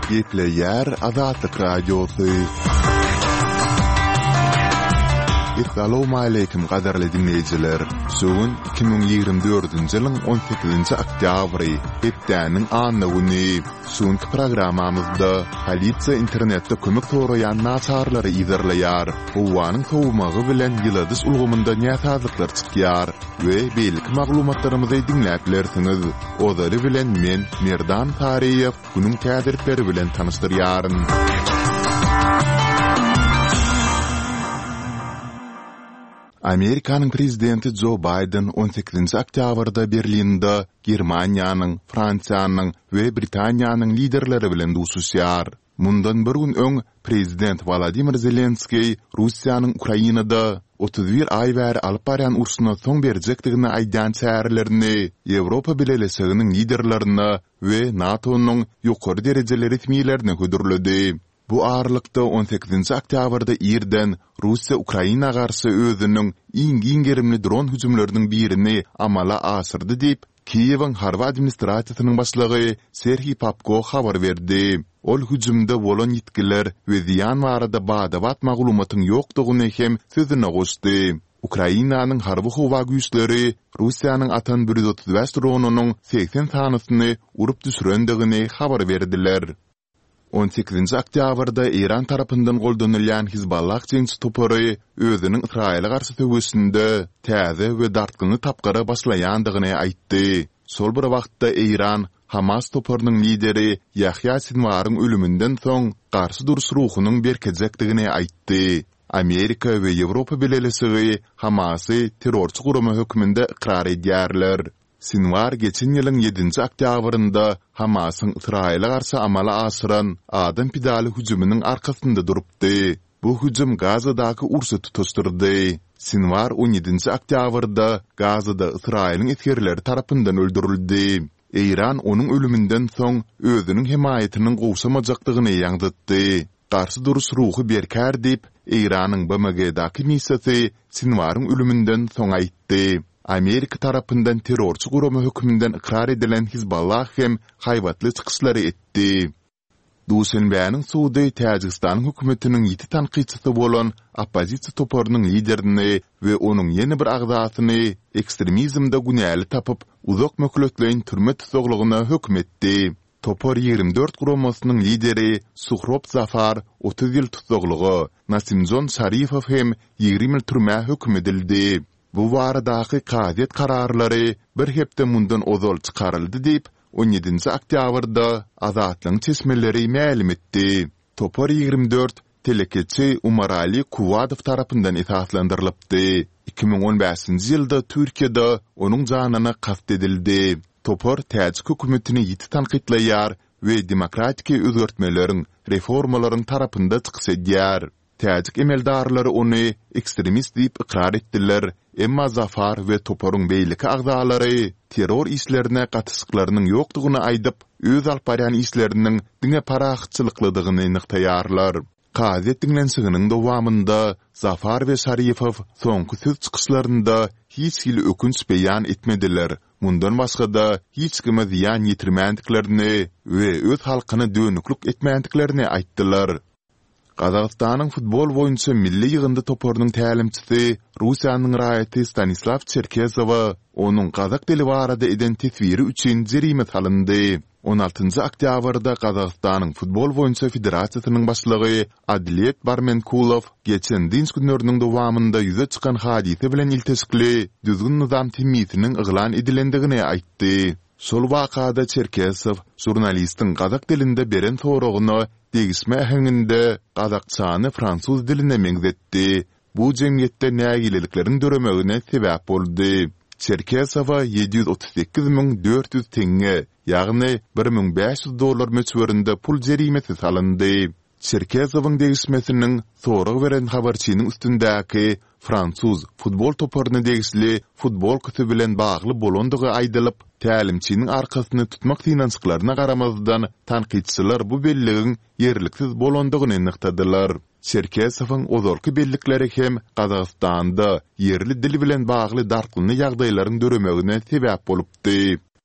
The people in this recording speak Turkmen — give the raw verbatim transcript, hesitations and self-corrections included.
Gepleyer Azatlyk Radiosu. Assalamu alaykum gaderli dinleyijiler. Şoň iki bin ýygrimi dördünji ýylyň on sekizinji oktýabry, hepdäniň anny güni. Şoňky programmamyzda polisiýa internetde kömek soraýan naçarlary izlerleýär. Howanyň sowmagy bilen ýyladys ulgamynda näçarlyklar çykýar we belki maglumatlarymyzy dinläp bilersiňiz. Ozary bilen men Merdan Tariýew günüň täzirleri bilen tanystyryaryn. Amerikanyň prezidenti Joe Biden on sekizinji oktýabrda Berlinde Germaniýanyň, Fransiýanyň we Britaniýanyň liderleri bilen duşuşýar. Mundan bir gün öň prezident Vladimir Zelenskiy Russiýanyň Ukrainada otuz bir ay bäri alyp barýan urşuna soň berjekdigini aýdan çärelerini Ýewropa bileşiginiň liderlerine we NATO'nyň ýokary derejeleri resmiýetlerine hödürledi. Bu ağırlıkta on sekizinji oktýabrda ýerden Russiýa Ukraina garşy özüniň iň gerimli dron hüjümleriniň birini amala asyrdy diýip Kiýewiň harby administrasiýasynyň başlygy Serhiy Popko habar berdi. Ol hüjümde bolan ýetkiler we ziýan barada bada-bat maglumatyň ýokdugyny hem sözüne goşdy. Ukrainanyň harby howa güýçleri Russiýanyň Atan bir yüz otuz beş dronunyň seksen sanysyny urup düşürendigini habar berdiler. on sekizinji oktýabrda Iran tarapyndan goldanylýan Hizballah jinsi topary özüniň Israile garşy töwesinde täze we dartgyny tapgara başlaýandygyny aýtdy. Sol bir wagtda Iran Hamas toparynyň lideri Yahya Sinwaryň ölümünden soň garşy duruş ruhunyň berkezekdigini aýtdy. Amerika we Ýewropa bileşigi Hamasy terrorçy gurama hökmünde ikrar edýärler. Sinwar geçen ýylyň ýedinji oktýabrynda Hamasyň Israile garşy amala asyran adam pidali hüjüminiň arkasynda durupdy. Bu hüjüm Gazadaky ursy tutuşdurdy. Sinwar on ýedinji oktýabrda Gazada Israiliň eskerleri tarapyndan öldürildi. Iran onuň ölümünden soň özüniň himayetiniň gowşamajakdygyny ýaňdatdy. Garşy duruş ruhy berkär diýip Iranyň B M G'daky missiýasy Sinwaryň ölümünden soň aýtdy. Amerika tarapyndan terrorçy gurama hökmünden ikrar edilen Hizballah hem haýwatly çykyşlary etdi. Duşanbeýanyň Suudi Täjikistan hökümetiniň ýeti tanqidçisi bolan oppozisiýa toparynyň liderini we onuň ýeni bir agzasyny ekstremizmde günäli tapyp uzak mökletleýin türme tutuglygyna hökm etdi. Topar ýigirmi dört guramasynyň lideri Suhrop Zafar otuz ýyl tutuglygy, Nasimjon Şarifow hem ýigirmi ýyl türme hökm edildi. Bu waradaky gadet kararlary bir hepde mundan ozal çykaryldy diýip on ýedinji oktýabrda Azatlyň çeşmeleri ma'lum etdi. Topar ýigirmi dört telekeçi Umar Ali Kuwadow tarapyndan esaslandyrylypdy. iki bin on beşinji ýylda Türkiýede onuň janyna kast edildi. Topar Täjik hökümetini ýeti tanqidleýär we demokratik özgertmeleriň, reformalaryň tarapynda çykyş edýär. Täjik emeldarlary ony ekstremist diýip ikrar etdiler. Emma Zafar we Toparyň beýleki agzalary terror işlerine gatyşyklarynyň ýokdugyny aýdyp, öz alyp barýan işleriniň diňe paraxçylykladygyny nyktaýarlar. Gazet dinlensiginiň dowamynda Zafar we Şarifow soňky söz çykyşlarynda hiç hili ökünç beýan etmediler. Mundan başga da hiç kime ziýan ýetirmänliklerini we öz halkyny dönüklük etmänliklerini aýtdylar. Qazaqstanyň futbol boýunça milli ýygynda toparynyň tälimçisi Russiýanyň raýaty Stanislav Cherkezowa onuň Qazaq dili barada eden tesviri üçin jerime salyndy. on altynji oktýabrda Qazaqstanyň futbol boýunça federasiýasynyň başlygy Adlet Barmenkulov geçen dinç günleriniň dowamynda ýüze çykan hadise bilen iltesikli düzgün nizam temizliginiň yglan edilendigini aýtdy. Şol wakada Cherkezow jurnalistiň Qazaq dilinde beren soragyny degişme ähenginde Qazaqçany fransuz diline meňzetdi. Bu jemgyýetde nägileliklerin döremegine sebäp boldy. Cherkezowa ýedi ýüz otuz sekiz miň dört ýüz teňe, ýagny bir miň beş ýüz dollar möçberinde pul jerimesi salyndy. Cherkezowyň degişmesiniň soragy beren habarçynyň üstündäki fransuz futbol toparyny degişli futbol kütü bilen bagly bolandygy aýdylyp, tälimçiniň arkasyny tutmak finansyklaryna garamazdan tanqidçiler bu belligiň ýerliksiz bolandygyny nyktadylar. Cherkezowyň ozalky bellikleri hem Qazaqstanda ýerli dili bilen bagly dartlyny ýagdaýlaryň döremegine sebäp bolupdy.